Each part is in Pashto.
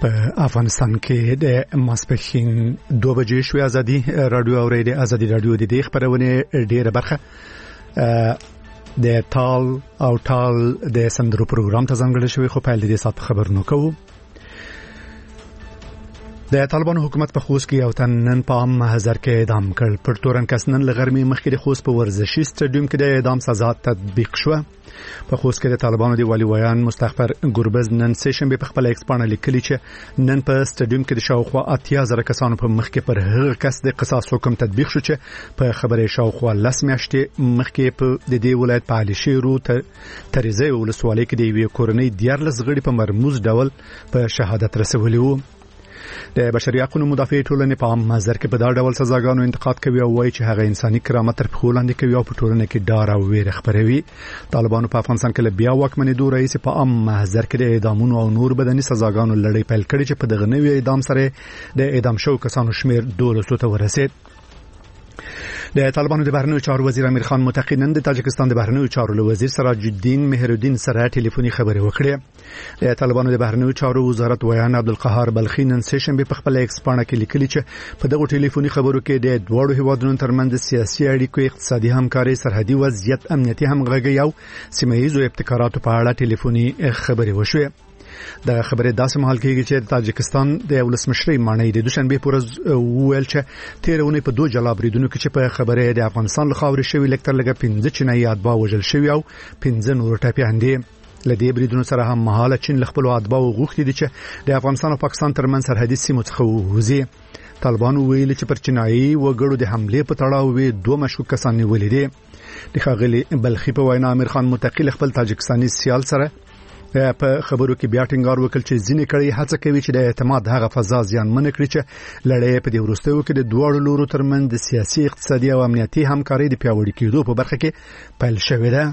په افغانستان کې د ماسپښین 2 بجې شوې ازادي رادیو اوریدي ازادي رادیو د دې خبرونه ډیره برخه د تال او تال د سندرو پروګرام ته ځانګړی شوی خو په دې سات خبرونه کوو. د طالبانو حکومت په خوست کې یو تن نن په عام محضر کې اعدام کړ. پر تورن کس نن لغرمې مخکې د خوست په ورزشي سټیډیوم کې د اعدام سزا تطبیق شوه. په خوست کې د طالبانو دی والی ویان مستغفر ګربز نن سه شنبه په خپل ایکسپانه لیکلی چې نن په سټیډیوم کې د شاوخوا 80,000 کسانو په مخ کې پر هغه کس د قصاص حکم تطبیق شو چې په خبره شاوخوا 10 میاشتې مخکې په د دې ولایت په علي شیرو تریزه ولسوالۍ کې د یوې کورنۍ 14 غړي په مرموز ډول په شهادت رسولي وو. د بشري حقوقو مدافع ټولنې په عام محضر کې په دا ډول سزاګانو انتقاد کوي او وایي چې هغه انساني کرامت تر پښو لاندې کوي او په ټولنه کې ډار او ویره خپروي. طالبانو په افغانستان کې بیا واکمنېدو رئیس په عام محضر کې د اعدامونو او نور بدني سزاګانو لړۍ پیل کړې چې په دغه نوې اعدام سره د اعدام شو کسانو شمیر 1200 ته ورسید. د طالبانو د بهرنیو چارو وزیر امیر خان متقی نن د تاجکستان د بهرنیو چارو وزیر سراج الدین مهرالدین سره ټلیفوني خبرې وکړې. د طالبانو د بهرنیو چارو وزارت ویان عبدالقهار بلخی نن سه شنبه په خپل ایکسپانه کې لیکلي چې په دغه ټلیفوني خبرو کې د دوړو هیوادونو ترمنځ سیاسي اړیکو، اقتصادي همکاري، سرحدي وضعیت، امنیتي همغږي او سیمه ییزو ابتکاراتو په اړه ټلیفوني خبرې وشوې. د خبرې داسې مهال کېږي چې تاجکستان د ولسمشرۍ مانای د دوشنبه پورز ویل چې تیرونه په 2 جلا بریدونو کې چې په خبره د افغانستان لخوا شوی لکتر لګه 15 چینایي اتباع وژل شوی او 15 نور ټاپیان دي. لدې بریدونو سره هم مهاله چین خپل اتباع غوښتي دي چې د افغانستان او پاکستان ترمنځ سرحدي سیمو څخه ووځي. طالبانو ویل چې پر چینایي وګړو د حمله په تړاو 2 مشکوک کسان نیولې دي. د ښاغلي بلخي په وینا امیر خان متقی خپل تاجکستاني سیال سره په خبرو کې بیا ټینګار وکړ چې ځینې کړي هڅه کوي چې د اعتماد هغه فضا زیانمن کړي چې لړۍ په دې وروستیو کې د دوه لورو ترمنځ د سیاسي، اقتصادي او امنیتي همکارۍ د پیاوړي کېدو په برخه کې پیل شوې ده.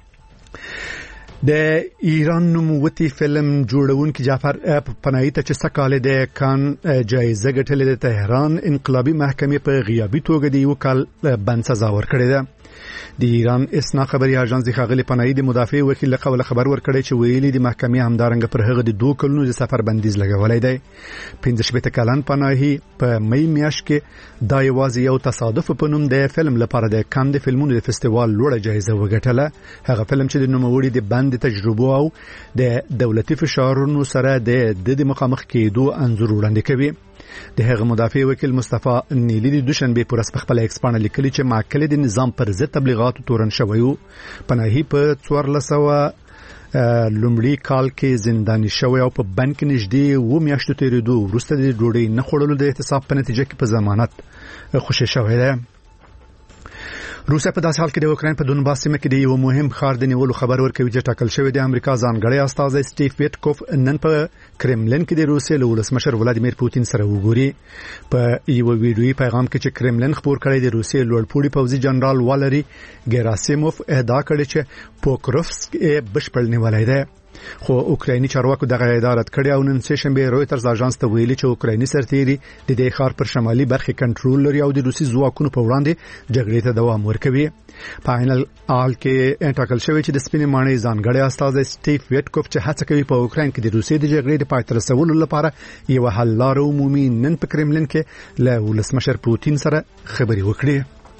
د ایران نوموتی فلم جوړونکي جعفر پناهی ته چې سکاله د کان جایزه ګټلې د تهران انقلابي محکمې په غیابي توګه د یو کال بند سزا ورکړې ده. د ایران اسنا خبري اژانس د خاغلی پناهی د مدافع وکیل له قوله خبر ورکړی چې ویلي د محکمې همدارنګ پر هغه د 2 کلونو د سفر بندیز لګولای دی. 15 کلن پناهی په مې میاشت کې دا یوازې یو تصادف په نوم د فلم لپاره د کان د فلمونو د فستیوال لوړه جایزه وګټله. هغه فلم چې د نوموړي د بند تجربه او د دولتي فشارونو سره د مخامخ کېدو انځور وړاندې کوي. د هغه مدافع وکیل مصطفی نیلی د دوشنبه پر خپل ایکسپانه لیکلي چې معقل د نظام پر ضد تبلیغات تورن شوی. پناهی په 1400 لومړی کال کې زنداني شوی او په بند کې نږدې 2 میاشتو تیریدو وروسته د ډوډۍ نه خوړلو د احتساب په نتیجه کې په ضمانت خوشی شوی دی. روسیا په داسې حال کې د اوکراین په دونباس سیمه کې د یو مهم ښار د نیولو خبر ورکوي چې ټاکل شوی د امریکا ځانګړی استازی سټیف ویټکوف نن په کرملین کې د روسیې له ولسمشر ولادیمیر پوتین سره وګوري. په یو ویډیویي پیغام کې چې کرملین خبر کړی د روسیې لوړپوړي پوځي جنرال والری ګراسیموف ادعا کړې چې پوکروفسک بشپړ نیولای دی. خو اوکرایني چارواکو دغه ادارت کړی او نن سه شنبه رويټرز اژانس ته ویلي چې اوکرایني سرتیري د دې ښار پر شمالي برخه کنټرول لري او د روسي ځواکونو په وړاندې جګړې ته دوام ورکوي. فاینل آل کې ټاکل شوی چې د سپینې ماڼۍ ځانګړی استازی سټیف ویټکوف چې هڅه کوي په اوکراین کې د روسي د جګړې د پای ته رسولو لپاره یو حل لاره عمومي نن په کرملین کې له ولسمشر پوتین سره خبرې وکړي.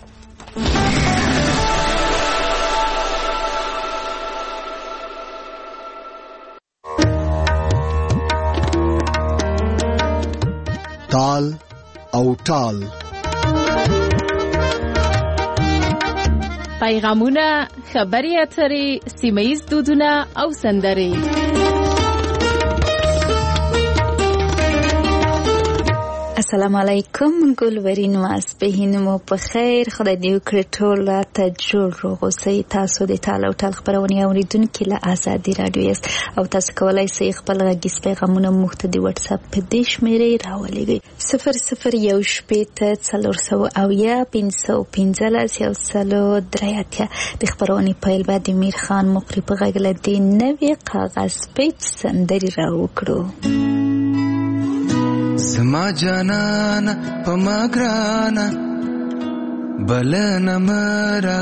تال او تال پیغامونه، خبري اترې، سیمه‌ییز دودونه او سندرې. السلام علیکم ګلورین ماسپهین مو په خیر. خدای دې وکړي ټول ته جوړ روغ اوسئ. تاسو د تال او تال خبرونه اوریدونکو له آزادي رادیو است او تاسو کولای شئ خپل غږیز پیغامونه موږ ته د واتس اپ په دې شمیرې راولېږئ 0018501515 د خبرونه پیل بعد میر خان مقری په غږ له دې نوې کاغذ پیچ سندري راوکړو. زما جانانا پما گرانا بلنا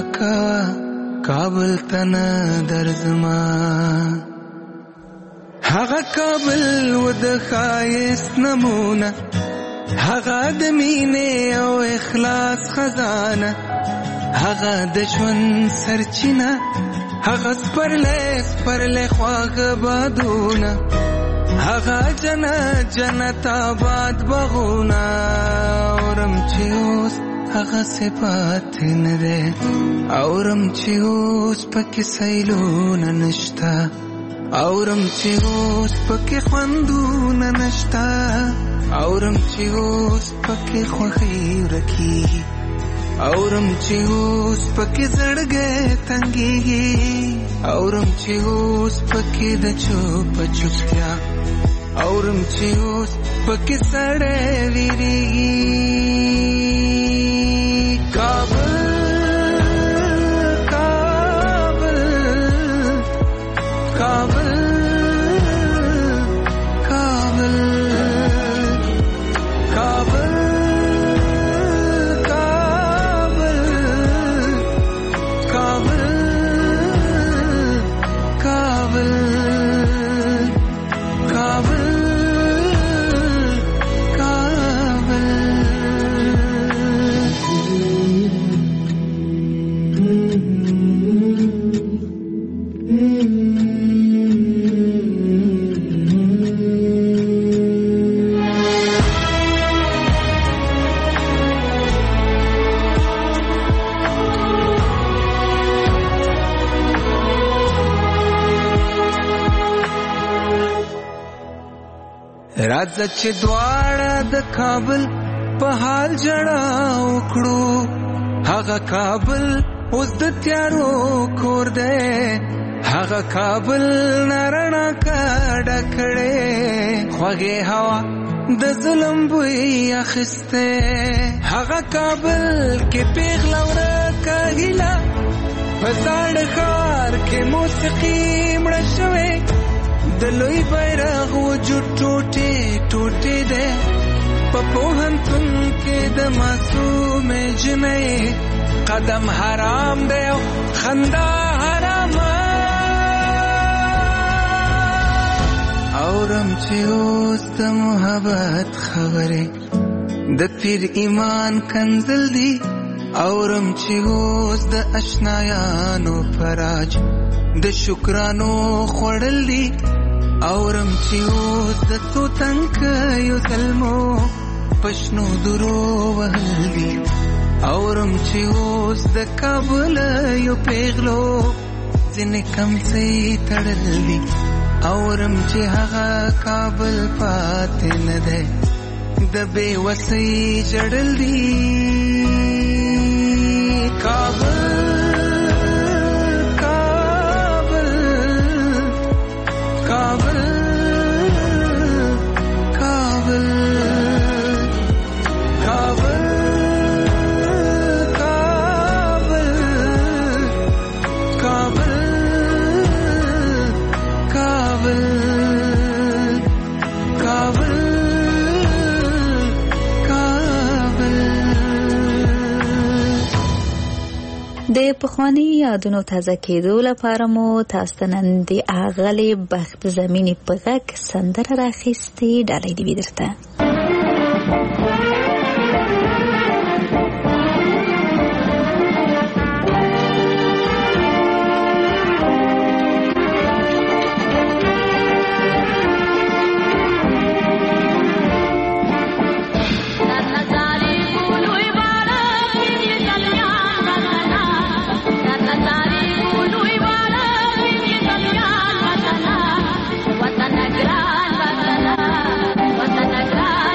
مرکا کابل تنا درزما هغه کابل و د ښایست نمونه، هغه د مینې او اخلاص خزانه، هغه د ژوند سرچینه، هغه سپرلی خواږه بادونه، هغه جنت جنت آباد باغونه. اورم چې اوس هغه صفات نه دی، اورم چې اوس پکې سیلونه نشته، اورم چې اوس پکې خوندونه نشته، اورم چې اوس پکې خوښي ورکېږي، اورم چې اوس پکې زړګی تنګېږي، اورم چې اوس پکې د چوپ چوپتیا، اورم چې اوس پکې سړی ویریږي. کابل کابل کابل کابل کابل راځه چې دواړه د کابل په حال جړا وکړو، هغه کابل اوس د تیارو کور دی، هغه کابل نرڼا کډه کړې، خوږې هوا د ظلم بوی اخیسته، هغه کابل کې پیغله ورکه هیله، په زاړه ښار کې موسیقي مړه شوې، د لوی بیرغ وجود ټوټې ټوټې دی، په پوهنتون کې د معصومې جنۍ قدم حرام دی او خندا حرامه. اورم چې اوس د محبت خبرې د پیر ایمان کنزل دی، اورم چې اوس د اشنایانو فراج د شکرانو خوړل دی، اورم چې اوس د توتنکیو زلمو پښنو درو وهل دي، اورم چې اوس د کابل یو پیغلو ځینې کمڅۍ تړل دي، اورم چې هغه کابل پاتې نه دی، د بې وسۍ جړل دي. کابل کابل کابل کابل کابل کابل کابل کابل د پخوانی یادونو تازه کېدو لپاره مو تاسو ته نن د اغلې بخت زمینی په غږ سندره راخیستې، ډالۍ دې درته. وطن ګران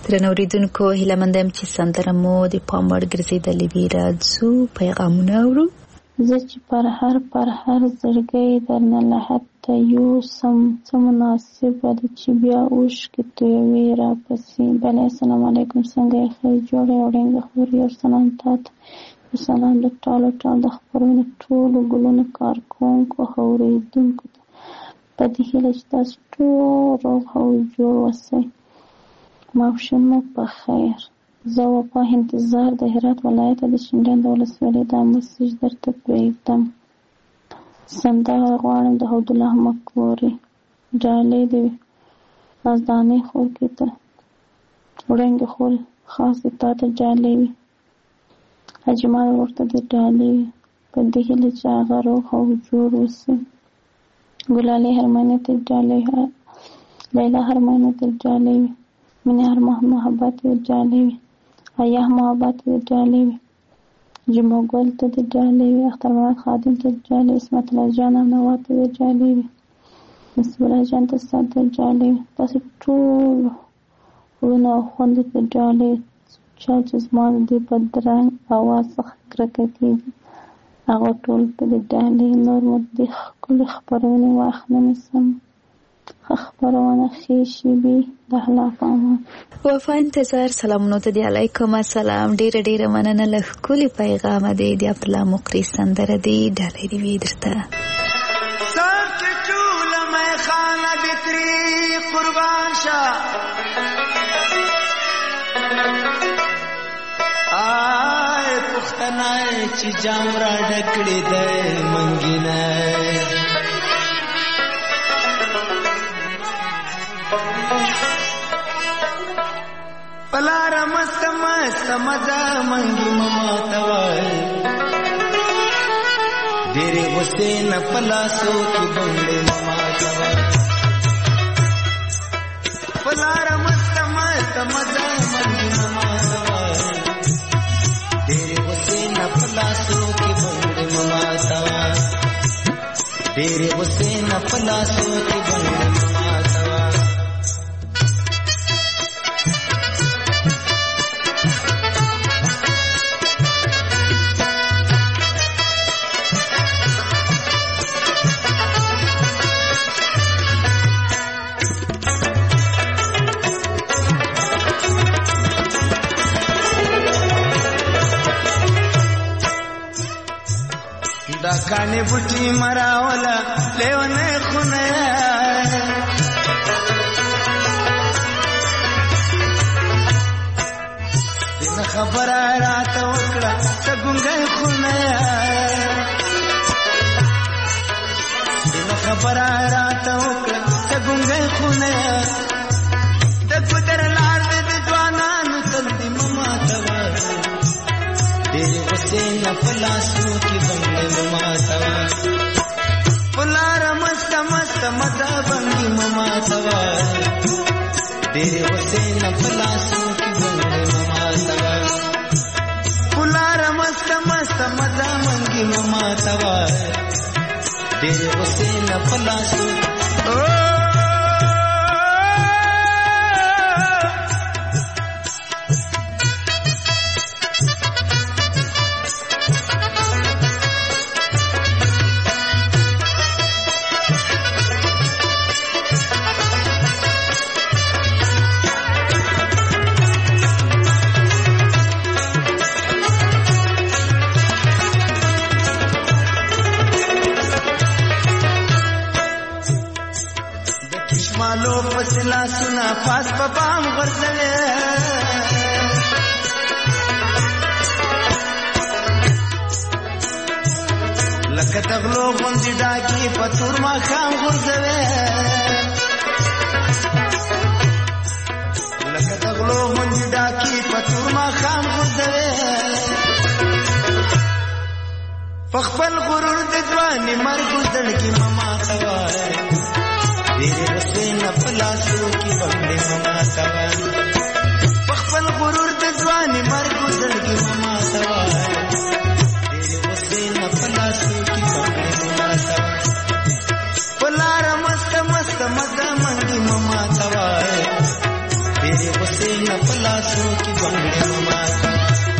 درنوریدونکو هیله مندم چې سندره مو د پاموړ ګرځېدلې وي. راځو پیغامونه اورو. زه چې پر هر زړګی درنه لحته یوسم څه مناسبه ده چې بیا اوښکې تویوي راپسې. بله السلام علیکم، څنګه یې ښه جوړه او ړنګه خوري. یو سلام تاته، یو سلام د ټال د خپرونې ټولو ګلونو کارکوونکو او اورېدونکو ته په دې هیله چې تاسو ټول روغ او جوړ اوسئ. ماپښین مو په خیر. زه وفا انتظار د هرات ولایت د شینډنډ ولسوالۍ دا مسیج درته پرېږدم. سندره غواړم د عبدالله مکوري ډالۍ د رازدانۍ خورکې ته وړنګې خور خاص د تا ته ډالۍ وي. اجمال ورته د ډالۍ وي په دې هیله چې هغه روغ او جوړ اوسي. ګلالۍ هرماني ته ډالۍ، لیلا هرماني ته ډالۍ وي. مینه هر محبت ته ډالۍ وي. ایاه محبت ته ډالۍ وي. جمعه ګل ته د ډالۍ وي. اختر محمد خادم ته ډالۍ. اسمت الله جان نوا ته د ډالۍ وي. نصیب الله جان ته ته ډالۍ وي. تاسو ټول ورونه او خوندو ته ډالۍ. چا چې زما د بدرنګ اواز څخه کرکه کېږي هغه ټول ته د ډالۍ. نور مو د ښکلې خپرونې وخت نه نیسم. خبرونه خېشي د الله پامان. وفا انتظار سلامونو ته دی. علیکم السلام. ډیره مننه له ښکلي پیغامه دی. د عبدالله مقری سندره دی ډالۍ دی وي درته. سر چې ټوله میخانه دې ترې قربان شه، آی پښتنه چې جام را ډکړې دی منګینه، پلار مست مزا منگی مما توای دیرے حسین پلاسو کی بنگلے مما توای. پلار مست مزا منگی مما توای دیرے حسین پلاسو کی بنگلے مما توای. دیرے حسین پلاسو کی بنگلے مما توای. دا کانی بوټي مراولا لیونه خونه دنه خبره راته وکړه څنګه خونه دنه خبره راته وکړه څنګه خونه د ګدر لار د ځوانانو تل دې مما توا دیرے حسین پلاسو کی بنگلے مما توا. پلار مست مزا بنگی مما توا دیرے حسین پلاسو کی بنگلے مما توا. پلار مست مزا بنگی مما توا دیرے حسین پلاسو. مالو فسلا سنا پاس پپام غرزلے لکه تغلو غوندې ډاکي په تور ماښام غورځوې لکه تغلو غوندې ډاکي په تور ماښام غورځوې په خپل غرور د ځواني مرګ زړګي مما توای دیرے حسین پلاسو کی بنگلے مما توای په خپل غرور د ځواني مرګ زړګي مما توای دیرے حسین پلاسو کی بنگلے مما توای پلار مست مست مزه منګي مما توای دیرے غصې نه په لاسو کې بنګړې مما ته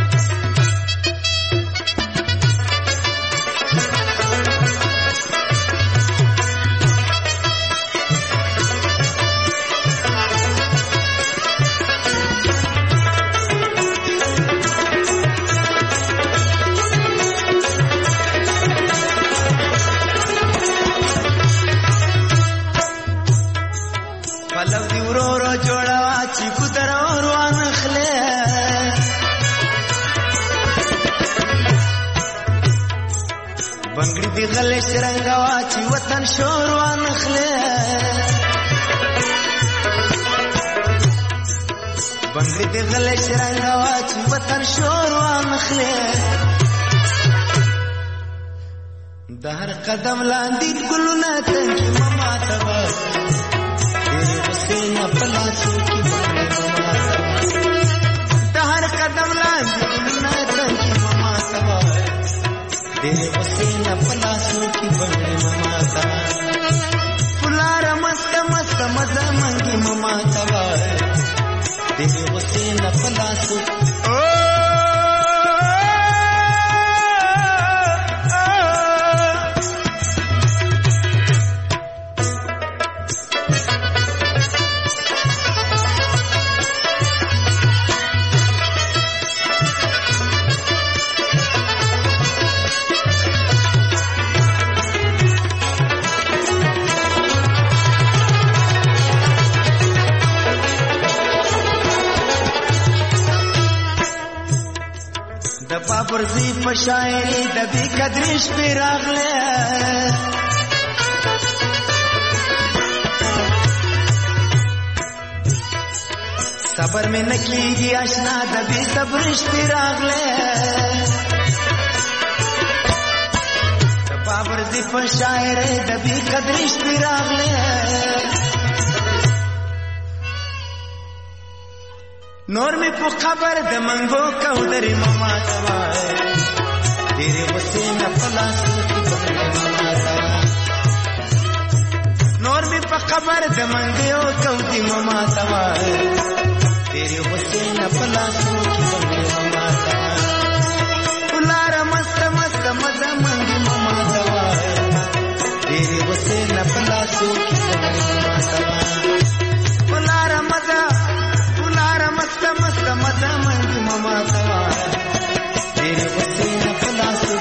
غلې شرنګوا چې وطن شور وانخله بنګړي دې غلې شرنګوا چې وطن شور وانخله د هر قدم لاندې ګلونه تنګي مما تبا دې حسین په لاسو کې بنګړي مما د هر قدم لاندې ګلونه تنګي مما تبا دې حسین په لاسو کې بنګړي مما تا فلار مست مست مزه منګي مما تا دې حسین په لاسو پرزی په شاعری د دې قدرش په راغله صبر مې نکېږي آشنا د دې صبرش په راغله د پرزی په شاعری د دې قدرش په راغله نور می په خبر د منګو کو درې مما توا تیرې غصې نه په لاسو کې بنګړې مما توا نور می په خبر د منګو کو دې مما توا تیرې غصې نه په لاسو کې بنګړې مما توا ولار مست مست مزه منګي مما توا تیرې غصې نه په لاسو کې بنګړې مما توا ولار مزه مست مست مزه منګي مما توا تیرې غصې نه په لاسو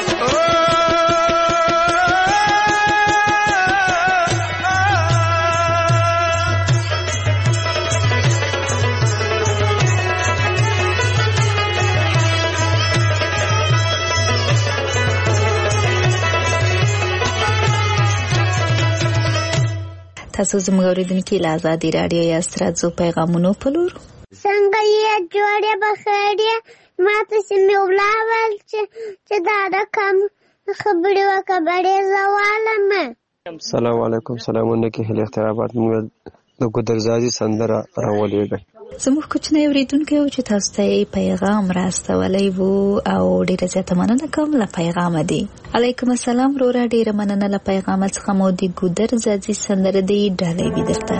تاسو زموږ اوریدونکو له آزادي رادیو یا ستراتزو پیغامونو په لور څنګه یې جوړه بخیره ماته سمې ولاول چې دا کم خبرې وکړې زوالمه السلام علیکم سلامونه کې هله اخترابات موږ د ګودرزادي سندره راولېږي زموږ کوچنی اوریدونکو چې تاسو ته پیغام راستولی وو او ډیره زیاته مننه کوم له پیغام دی علیکم السلام رورا ډیره مننه له پیغام څخه مو د ګودرزادي سندره دی ډالۍ وی درته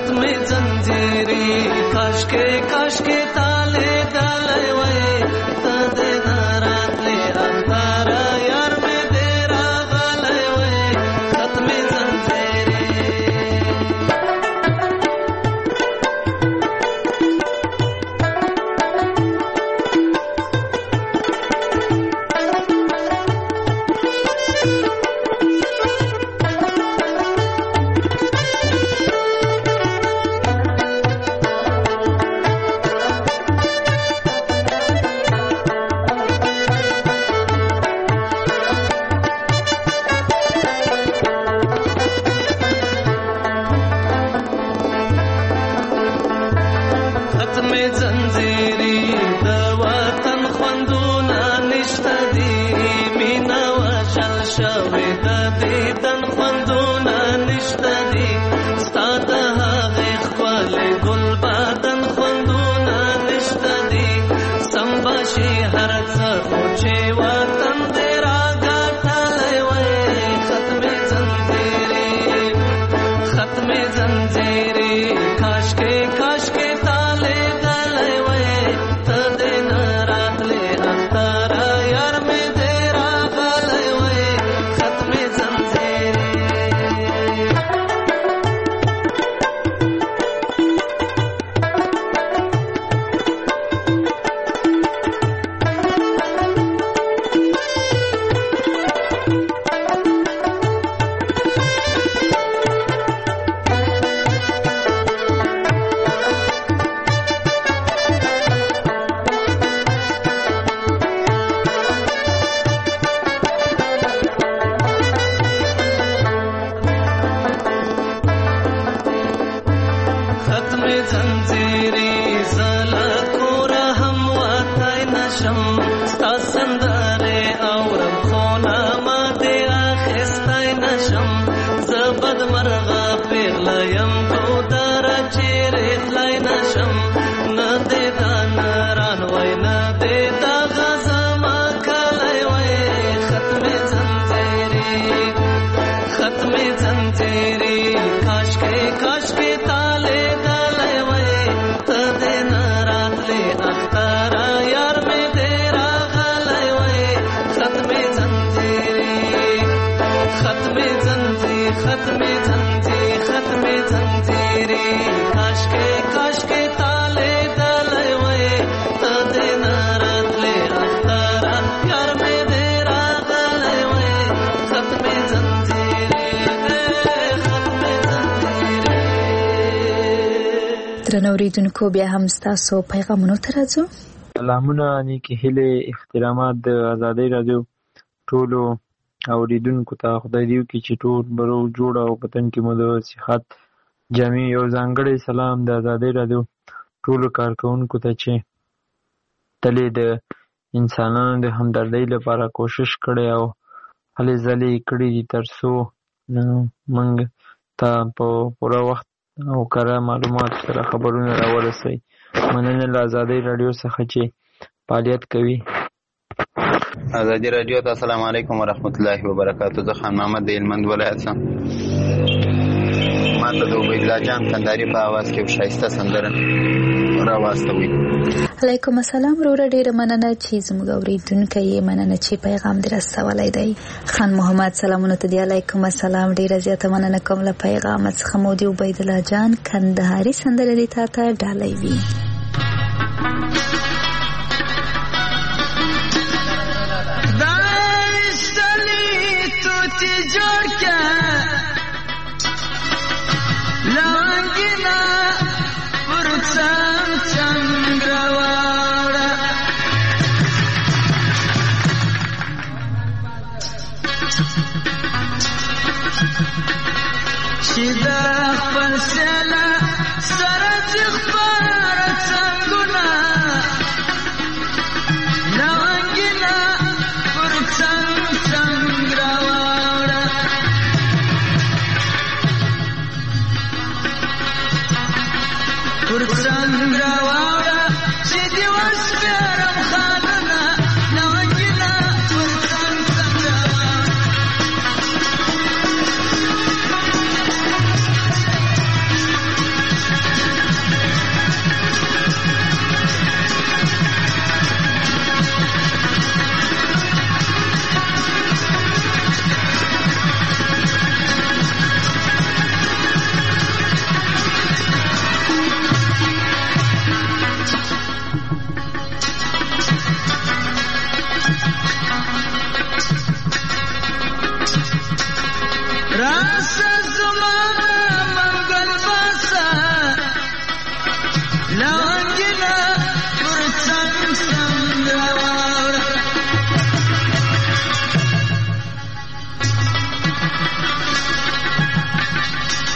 ختم زنجیری کاش کے تالے ڈالے وے تدے نارات لے اندارا یار میں دیرا غالے وے ختم زنجیری اوریدونکو بیا هم ستاسو پیغامونو ته راځو. سلامونه نیکی هیلې احترامات د آزادۍ رادیو ټولو اوریدونکو ته خدای دې وکړي چې ټول برو جوړ او وطن کې مو د صحت جامع یو ځانګړی سلام د آزادۍ رادیو ټولو کارکونکو ته چې تلې د انسانانو د همدردۍ لپاره کوشش کړی او هلې ځلې کړي دي تر څو موږ ته په پوره وخت او کره معلومات سره خبرونه راورسوي. مننه له آزادۍ رادیو څخه چې فعالیت کوي. آزادۍ رادیو ته السلام علیکم ورحمت الله وبرکاتہ. زه خان محمد د هلمند ولایت څخه. ما ته د عبیدالله جان کندهاري په اواز کې یو ښایسته سندره راواستوئ. علیکم السلام وروره، ډیره مننه چې زموږ اوریدونکی یې، مننه چې پیغام دې رسولی دی. خان محمد سلامونه ته دی. علیکم السلام، ډیره زیاته مننه کوم له پیغام څخه مو د عبیدالله جان کندهاري سندره دې تا ته ډالۍ وي. شدا خپل سلا سره ځخبار څنګهونه نوانګینا پر څنګه راوړه پر څنګه راوړه چې دی وسپرم خاننا نوانګینا پر څنګه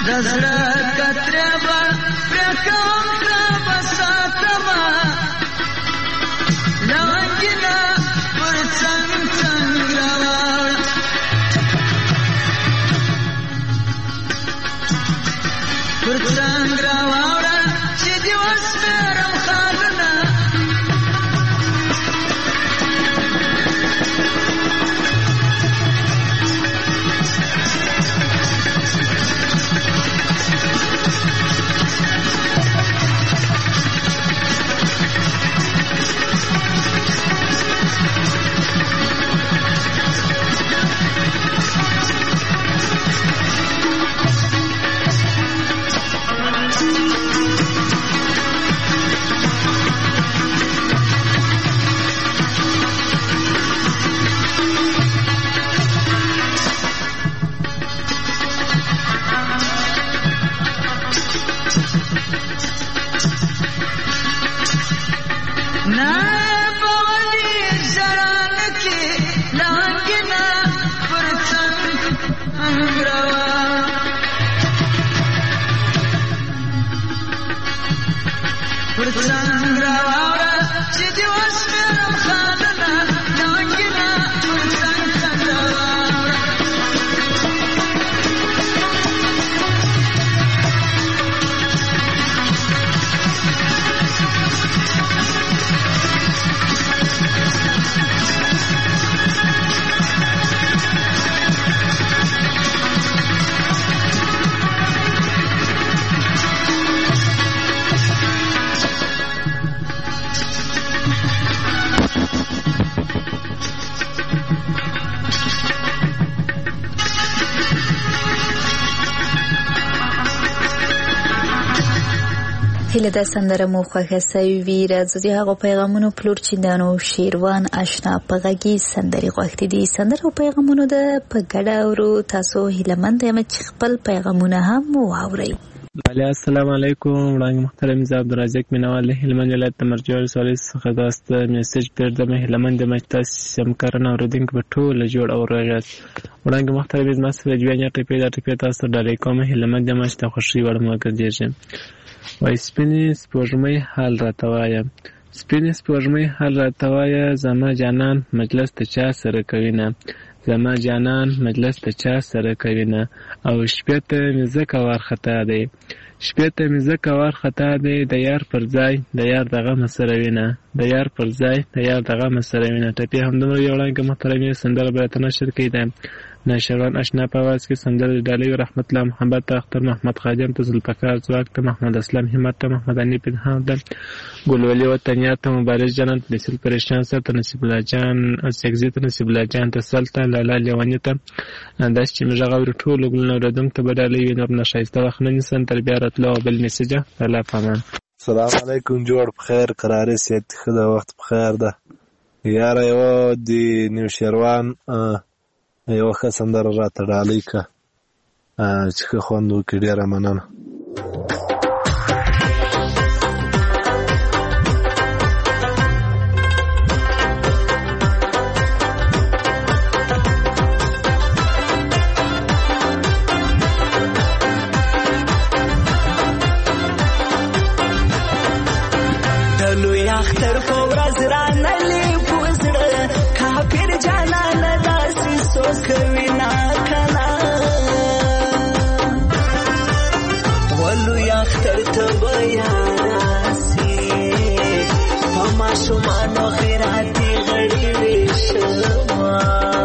دزړه کتره با پرکوم تا بساتما لونګینا پر څنګ راوړ پر څنګ راوړ چې دی وسپرم خالنا هله د سندره مو خوښه سوي وي راځو د هغو پیغامونو پلور چې د نوشیروان اشنا په غږي سندرې غوښتي دي سندره او پیغامونو د په ګډه اورو تاسو هیلهمند یم چې خپل پیغامونه هم واورئ. بله السلام علیکم وړاندې محترم زه عبدالرزاق مینوال له هلمند ولایت د مرجع ولسوالۍ څخه داسته میسج پرېږدم هیلهمند یم چې تاسې همکاران اورېدونکي به ټوله جوړ او روغ یاست. وړاندې محترم زما سره جوانیا ټپې دا ټپې تاسو ته ډالۍ کوم هیلهمند یم چې د خوښۍ وړ مو وګرځېږم. وای سپینې سپوږمۍ حال راته وایه سپینې سپوږمۍ حال راته وایه زما جانان مجلس ته چا سره کوي نه زما جانان مجلس ته چا سره کوي نه او شپې ته مې ځکه وارخطا دی شپې ته مې ځکه وارخطا دی د یار پر ځای د یار د غمه سره وینه د یار پر ځای د یار د غمه سره وینه. ټپې همدومره یو وړاندې محترمې سندره به راته نشر کړي ده نشروان اشنا په आवाज کې سندره ډالۍ رحمت الله محمد ته اختر محمد خادم ته ذوالفقار ځواک ته محمد اسلام همت ته محمد اني پنهان ته ګلولي وطنیات ته مبارز جنت نصیب پریشان سره ته نصیب الله جان سګزي ته نصیب الله جان ته سلطه لالا لیوانی ته انداز چې موږ غوړو ټول ګلنو ردم ته بدالې وینر نشایسته وخنن سن تربیه راتلو بل میسج الله پامان. السلام علیکم جوړ بخیر قرارې سیت خدا وخت بخیر ده یار یو دی نیوشیروان یو ښه سندره راته ډالۍ که چې ښه خوند وکړي ډېره مننه. د لوی اختر په ورځ رانلې په زړه کافر جانانه داسې څوک کوي نه کنه ولوی اختر ته به یاراسي په ماشومانو خیراتي غړي ویشما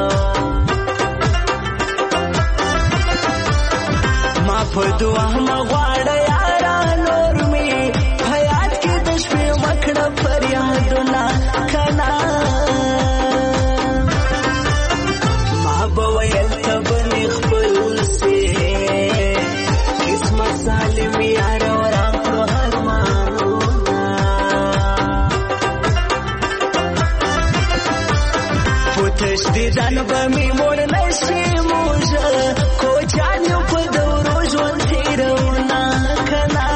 ما په دعا مغواړه یارا نور مې حیات کې د شپې مکړه فریادونه کنه ما به ویل ته به مې خپل سي قسمت ظالم یار وران کړو ارمانونه په تشدیدان به مې مور نشي موږه کوچان یو په دورو ژوند تېروونه کنه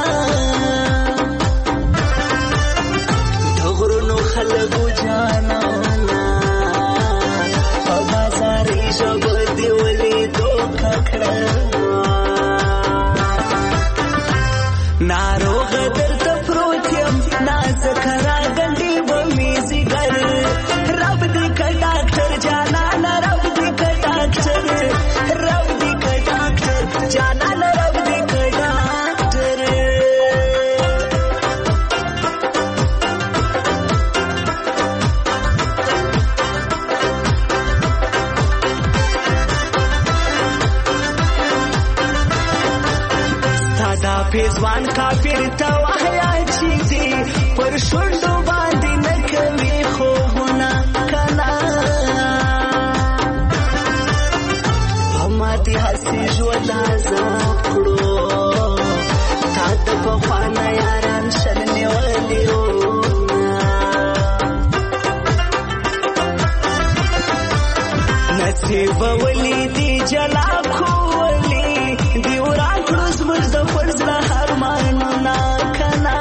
د غرونو خلکو جانانه په بازاري ژبه دې ولیدو ککړه ساده پیزوان کافر ته وحیا چې دی پر شونډو باندې نه کوي خوبونه کنا هماتې هسې ژوند عذاب کړو تا د پخوانه یاران شل نیولي نصیب ولی دی جلا کولی دی وران کړو زموږ د فرزړه ارمانونه کنا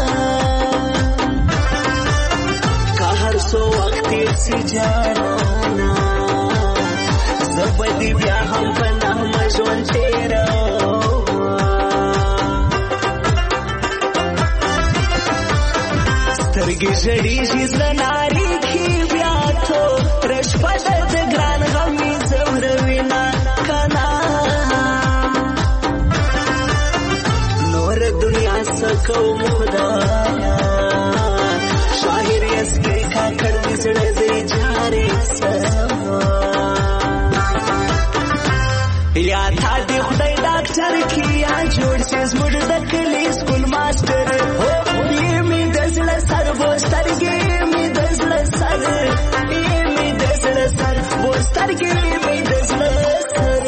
که هر څو وخت تېر سي جانانه زه به دې بیا هم په نغمه ژوند تېروم سترګې ژړېږي زړه نارېږي بیا توره شپه ده د ګران غم مې ځوروینه کنه نوره دنیا څه کوم خدایا شاعر یسکې کاکړ دې زړه دې جارې سما یا تا دې خدای ډاکټر کې یا جوړ شي زموږ د کلي سکول ماسټر یې مې د زړه سر بوسترګې مې د زړه سر یې مې د زړه سر بوسترګې مې د زړه سر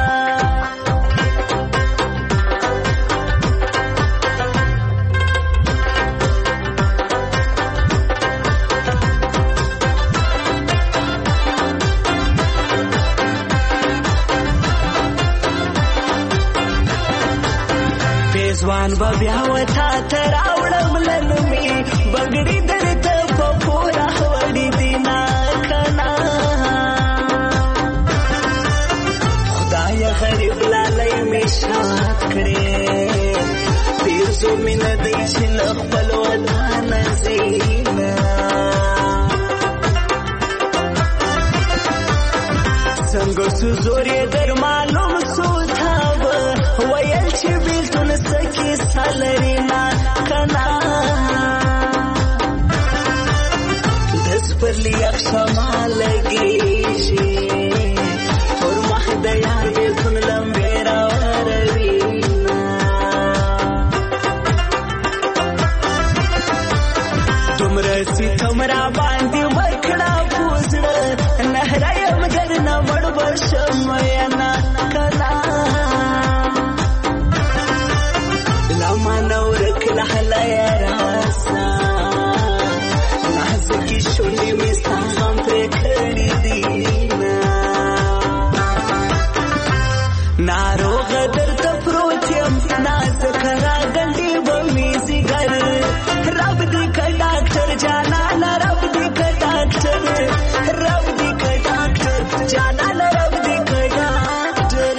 ځوان به بیا وتا ته راوړم لنمې بګړي درته په پوره وړي دي نه کنه خدایه غریب لالی مې شاد کړې پیرزو مینه دی چې له خپل وطنه ځي نه څنګه سو زور یې در معلوم سو تا به ویل چې بیلتون سکی سالري نه کنا دس پر لیاق شما لګیږي پر مخ د یار بیلتون لمبې راوروي دومره ستم را باندې وکړه پوزړه نهره یم درنه مړ به شم ینه کنا منورك لحلا يا راسا نازكي شوني مستغم پرکړی دینا ناروغ درته پروت یم نازک راګنډي بمې زیګر رب دې که ډاکټر جانان رب دې که ډاکټر رب دې که ډاکټر جانان رب دې که ډاکټر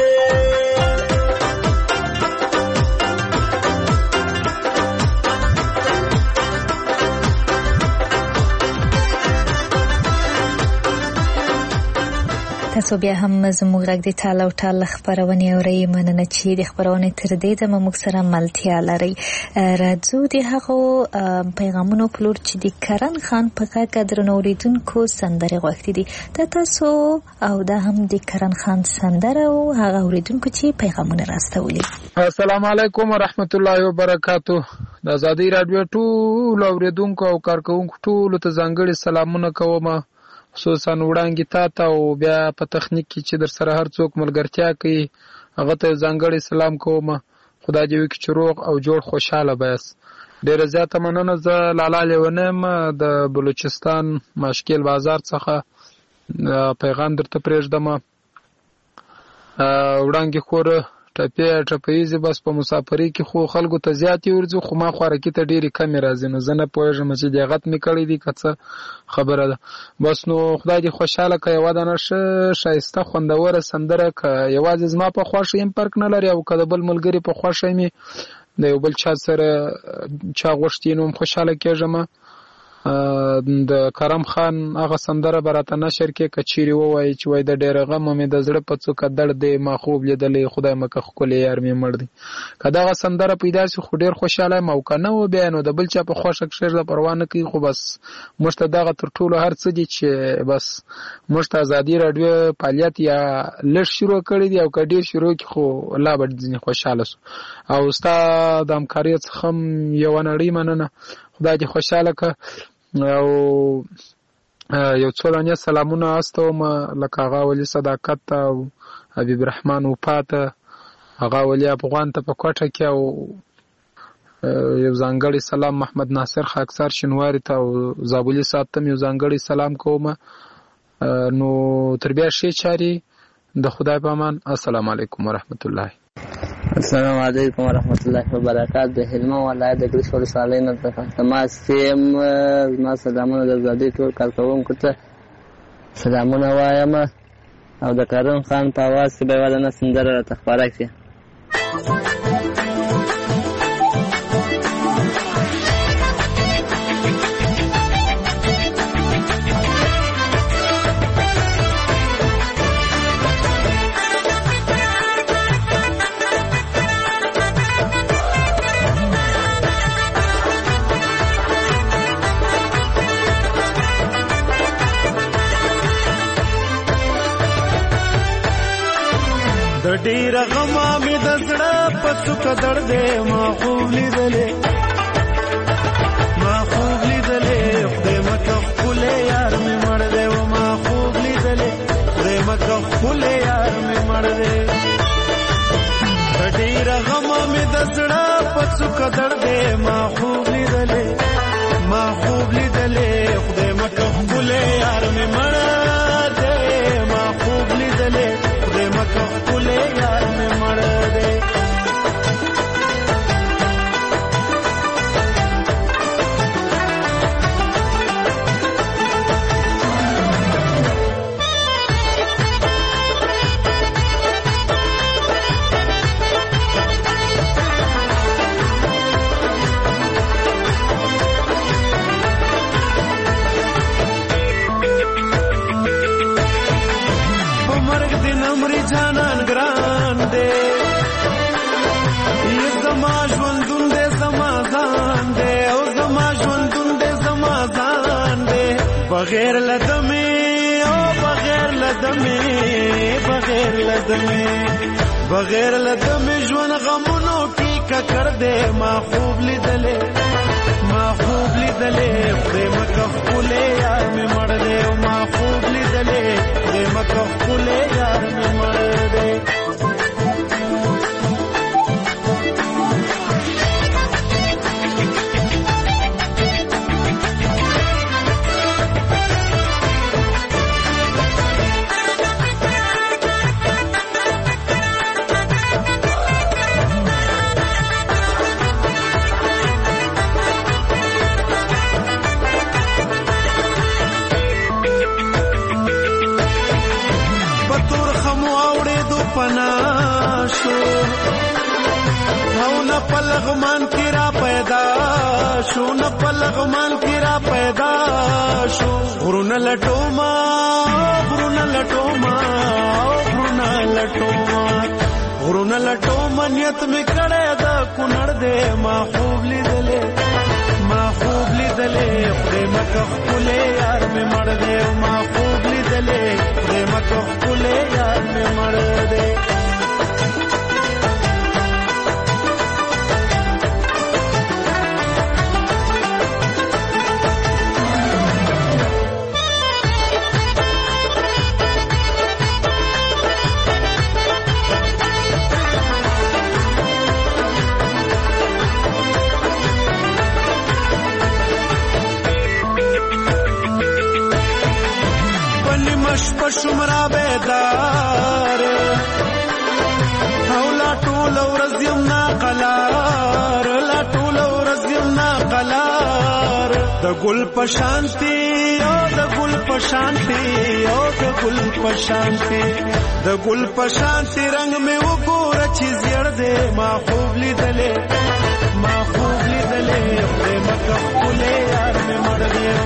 تاسو بیا هم زموږ غږ د ټال او ټال خبرونه اورئ مننه چې د خبرونه تر دې د موږ سره ملتیا لري راځو د هغه پیغامونو پلور چې د کرن خان په کاکدر نوریدونکو سندره غوښتي دي تاسو او دا هم د کرن خان سندره او هغه اوریدونکو چې پیغامونه راستولي السلام علیکم ورحمت الله وبرکاتو د آزادۍ رادیو ټول اوریدونکو او کارکونکو ټول ته ځانګړي سلامونه کوم خصوصا وړاندې تا او بیا په تخنیک کې چې در سره هر څوک ملګرتیا کوي هغه ته ځانګړي سلام کوم خدای دې وکړي چې روغ او جوړ خوشاله بس ډیره زیاته مننه زه لالا لیونم د بلوچستان مشکل بازار څخه پیغام درته پرېږدم وړاندې خور ټپیزي بس په مسافرۍ کې خو خلکو ته زیاتې ورځو خو ما خوراکي ته ډېرې کمې راځي نو زه نه پوهېږم چې دغت مې کړی دي که څه خبره ده بس نو خدای دې خوشحاله که یوه دانه ښایسته خوندوره سندره که یوازې زما په خوښه یم فرق نه لري او که د بل ملګري په خوښه مې د یو بل چا سره چا غوښتي نو هم خوشحاله کېږم د کرم خان هغه سندره براته نشر کې کچيري وای چې وای د ډېر غم مې د زړه په څوکه درد دی ما خوب لیدلې خدای مکه خپل یار مې مړ دی کدا هغه سندره پیدا شي خو ډېر خوشاله موقع نه و بیا نو د بل چا په خوشک شر د پروا نه کوي خو بس مشته دغه تر ټولو هر څه دي چې بس مشته ازادي رادیو فعالیت یا لږ شروع کړی دی او کډیر شروع کی خو الله به ځنی خوشاله سو او استاد د همکاري څخه یو نړۍ مننه خدای دې خوشاله ک او یو څو لنی سلامونه استوم لکه هغه ولي صداقت او حبیب رحمان وفاته هغه ولي افغان ته په کوټه کې او یو ځانګړی سلام محمد ناصر خاکسار شنواری ته او زابلی ساتم یو ځانګړی سلام کوم نو تر بیا شي چاري د خدای په امان السلام علیکم ورحمت الله السلام علیکم ورحمت الله وبرکاته د هلمند ولایت د ګریش ولسوالۍ نه ما سیم ما سلامونه د زادي ټول کارکونکو ته سلامونه وایم او د کرم خان په आवाज کې به ولنه سندره راته خبره کړي ډیر غما می د زړه په څوکه درد ما خوب لیدلې خدای مکه خپل یار می مړ دی او ما خوب لیدلې خدای مکه خپل یار می مړ دی ډیر غما می د زړه په څوکه درد ما خوب لیدلې خدای مکه خپل یار می مړ دی ما خوب لیدلې خدای مکه خپل یار می مړ دی جانان ګران دے یہ زما ژوندون دے زما ځان دے او زما ژوندون دے زما ځان دے بغیر لدمه او بغیر لدمه ژوند غمونو کی ککر دے ما خوب لیدلې خدای مکه خپل یار می مړ دے او ما خوب لیدلې خدای مکه خپل یار می مړ دے پلغمان کی را پیدا شو غرونه لټوما نیت می کړه دا کونړ دے ما خوب لیدلې خدای مکه خپل یار می مړ دے ما خوب لیدلې خدای مکه خپل یار می مړ دے شمرا بیدار او لا ټول ورځ یم نا قلار د ګل پشانتی رنگ می وګوره چې زیړ دے ما خوب لیدلې خدای مکه خپل یار می مړ دے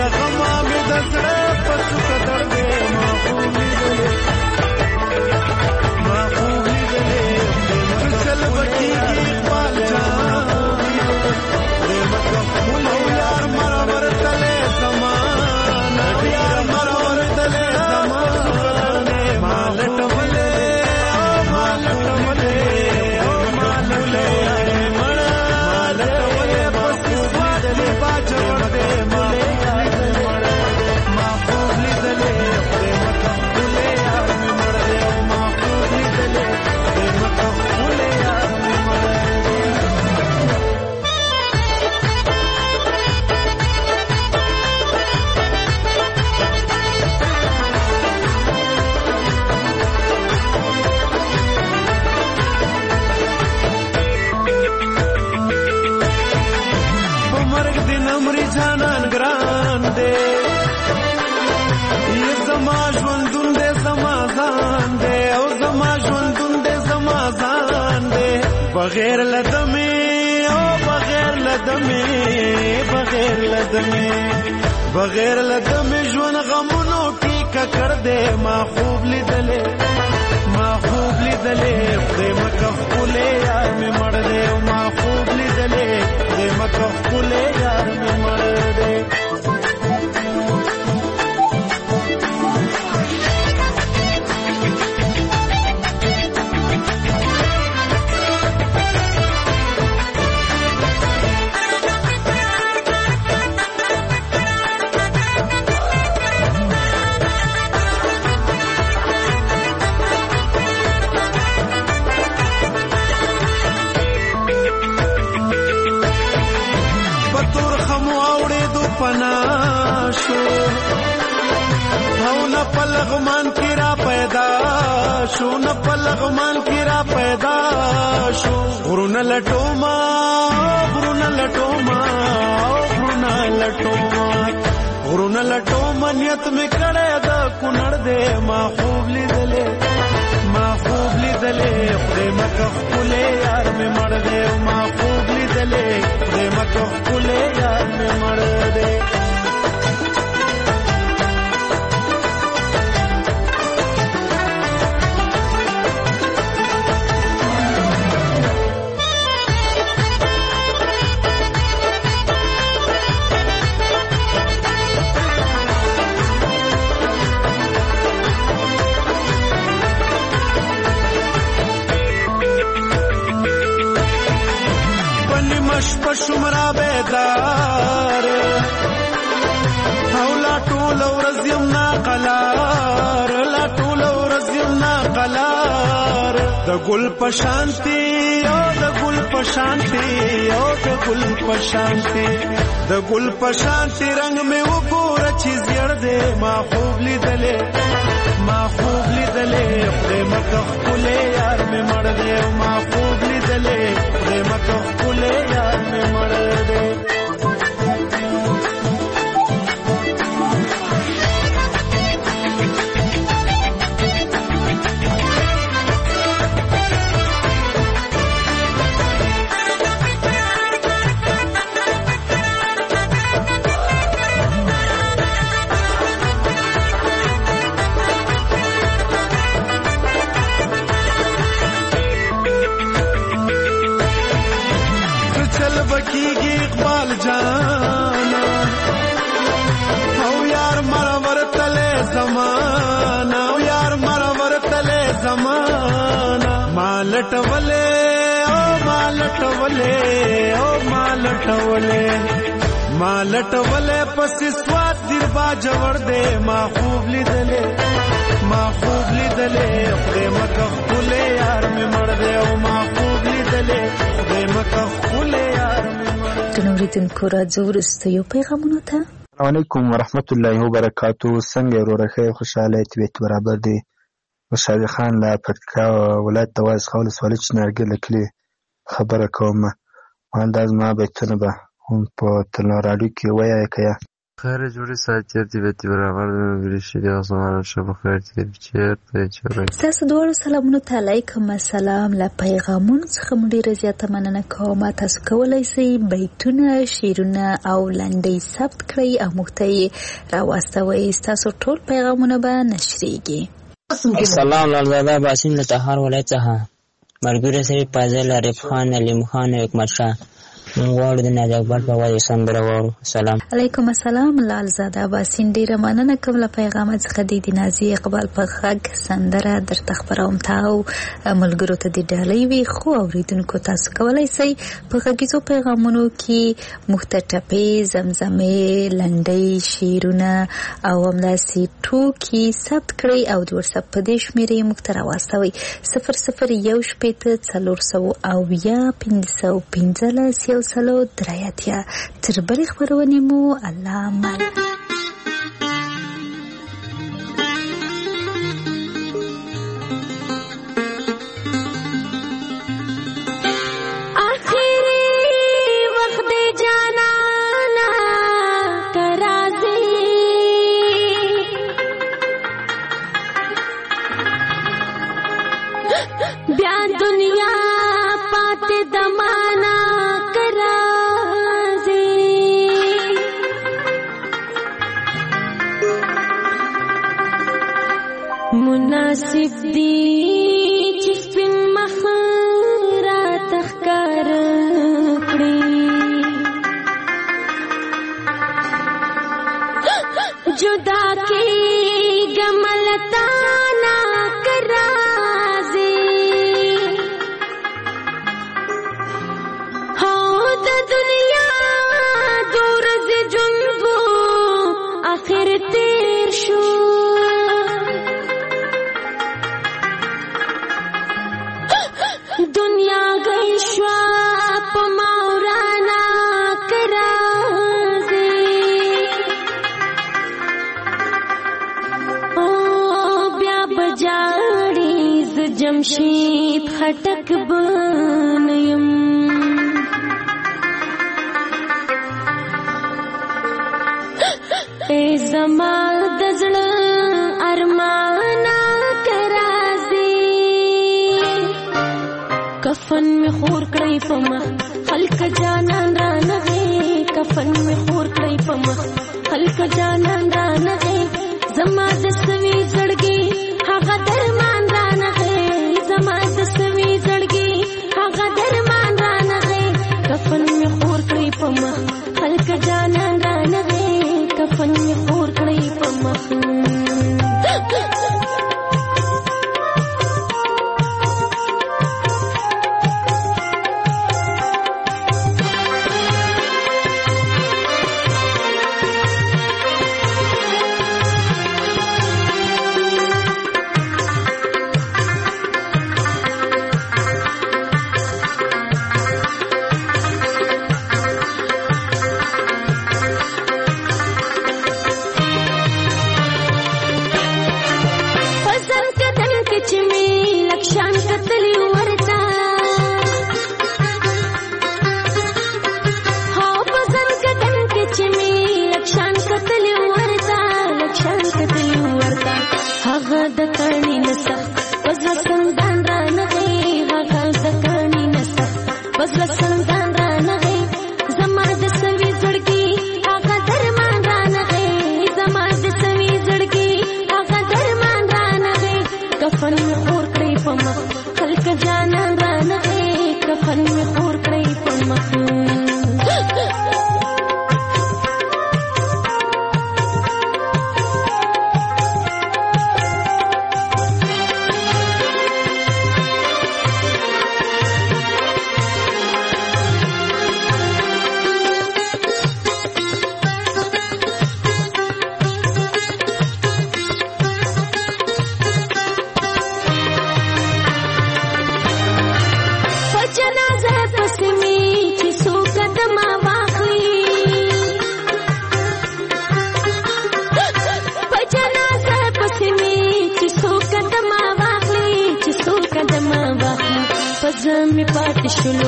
غما مې د زړه په څوکه درد ما خوب لیدلې چل بکیږي اقبال جان دې مکه خونه یار مرور تلې زمانه یار مرور تلې زمانه مالټولې جانان ګران دې یې زما ژوندون دې زما ځان دې او زما ژوندون دې زما ځان دې بغیر لدمې او بغیر لدمې بغیر لدمې بغیر لدمې ژوند غمونو کې ککړ دې ما خوب لیدلې ما خوب لیدلې دې مکه خولې یار مې مړ دې ما خوب لیدلې دې مکه خولې یار مې مړ دې پناشو او نه پلغمان کی را پیدا شو نه پلغمان کی را پیدا شو غرونه لټوما غرونه لټوما غرونه لټوما غرونه لټوما نیت می کړه د کونړ دې ما خوب لیدلې ما خوب لیدلې خدای مکه خولې یار می مړ دې ما خوب لیدلې خدای مکه خولې یار می مړ دې شمرا بیدار او لا ټول ورځ یم ناقلار لا ټول ورځ یم ناقلار د ګل په شانتي او د ګل په شانتي او د ګل په شانتي د ګل په شانتي رنگ مې وګوره چې زیړ دې ما خوب لیدلې ما خوب لیدلې خدای مکه خولې یار مې مړ دې ما خوب لیدلې خدای مکه خولې یار مې مړ دې بکیږي اقبال جانا او یار مرور تلې زمانہ او یار مرور تلې زمانہ مالټولې او مالټولې او مالټولې مالټولې پس سواد دیر با جوړ دې ما خوب لیدلې ما خوب لیدلې خدای مکه خولې یار مې مړ دې او ما خوب لیدلې خدای مکه خولې یار اوریدونکو راځو وروسته یو پیغامونه ته. السلام علیکم ورحمت الله وبرکاتو. څنګه وروره ښه خوشاله طبیعت برابر دی. مشاوي خان له پکتیکا ولایت د وایس خول سوالي چنارګل کلی خبره کوم. مال د زما بیتونه به هم په تل رادیو کې وایي کیا خیر جوړې ساتي بیتي برابر د ویریشي د زمانه شبه خیر دې چیرته چیرې تاسو دوه سلامونه علیکم السلام لا پیغامون څخه مډیر زیاته مننه کوم تاسو کولای شئ بیتونه شیرونه او لنډۍ ثبت کړئ او مختي راوستوي تاسو ټول پیغامونه به نشریږي السلام لالزاده باسم له طهار ولایت څخه مرګره سره فاضل عارف خان علیم خان حکمت شاه غواړو د ناز اکبر په وایي سندره وورو سلام علیکم السلام لالزاده باسین ډیره مننه کوم له پیغام څخه د نازي اقبال په غږ سندره درته خبروم تاو ملګرو ته د ډالۍ وی خو اوریدونکو تاسو کولای شئ په غږیزو پیغامونو کې مختټپې زمزمې لنډۍ شیرونه او همداسې ټوکي ثبت کړئ او د واتساپ په دې شمیرې موږ ته راواستوئ 0014 سلو درایاتیا تر بلې خبرونې مو الله مان مناسب دی چې سپین مخ را تخکار کړی جدا کې ګملتا نا کرازي هو د دنیا دور ز جنبو اخر تیر شو دنیا گئی شوا پا مورانا کرازی او بیا بجاڑی ز جمشید خٹک بنیم اے زمان دزل ارمانا کفن میں خور کړی په مخ خلک جانان را نغې کفن میں خور کړی په مخ خلک جانان را نغې زما د سوي زړګي هغه درمان را نغې زما د سوي زړګي هغه درمان را نغې کفن میں خور کړی په مخ خلک جانان را نغې کفن میں خور کړی په مخ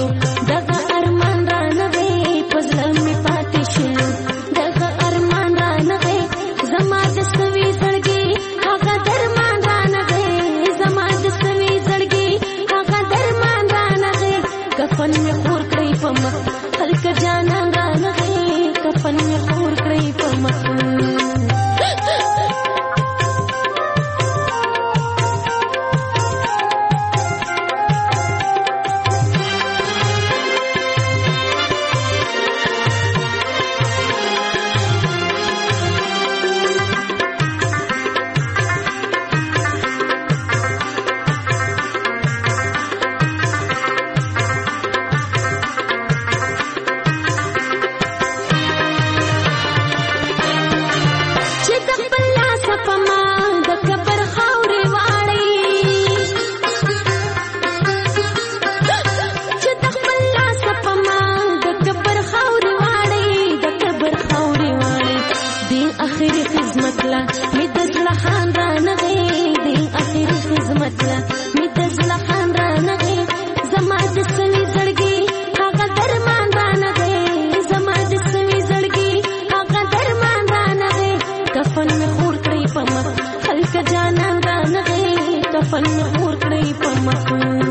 دغه ارمان را نغې پزله می پاتې شلو دغه ارمان را اخري خدمت لا می د زړه خاندان غي دي اخري خدمت لا می د زړه خاندان غي زما د سوي زړګي هغه درمان دان غي زما د سوي زړګي هغه درمان دان غي کفن می خور کړی په مخ خلک جانان دان غي کفن می خور کړی په مخ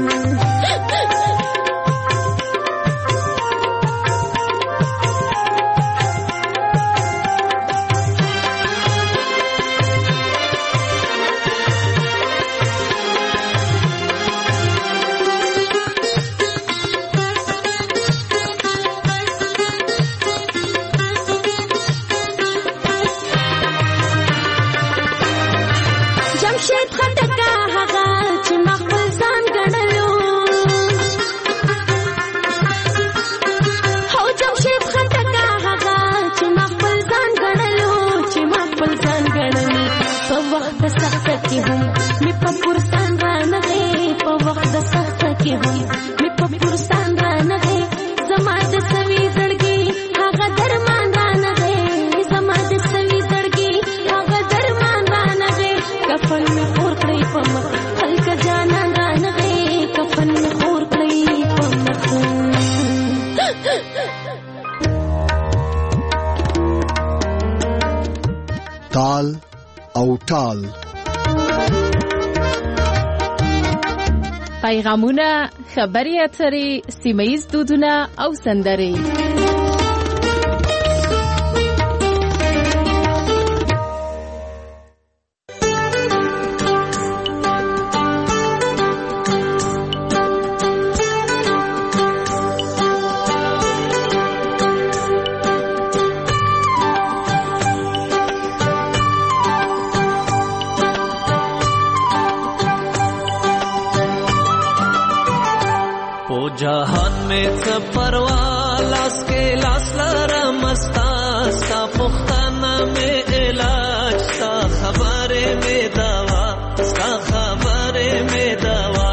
تال او ټال پیغامونه، خبري اترې، سیمه‌ییز دودونه او سندرې. जहान में परवा लास के लास लारा मस्ता सा पुख्ताना में इलाज सा खबरे में दवा सा खबरे में दवा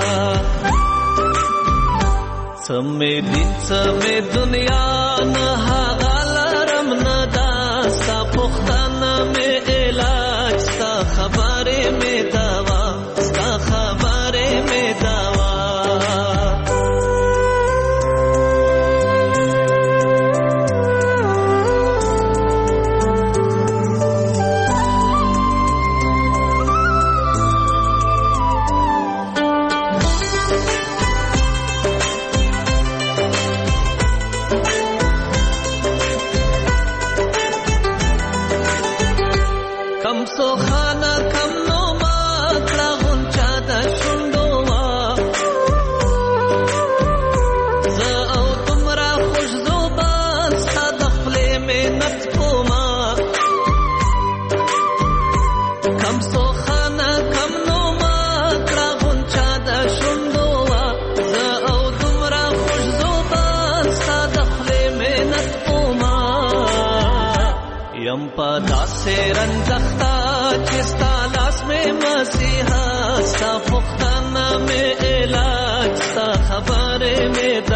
समय दिन समय दुनिया न हालारम न दा सा पुख्ताना में इलाज सा खबरे में दवा सा खबरे में दवा से रंजख्ता चिस्ता लास में मसीहा सा पुख्ताना में इलाज सा खबरे में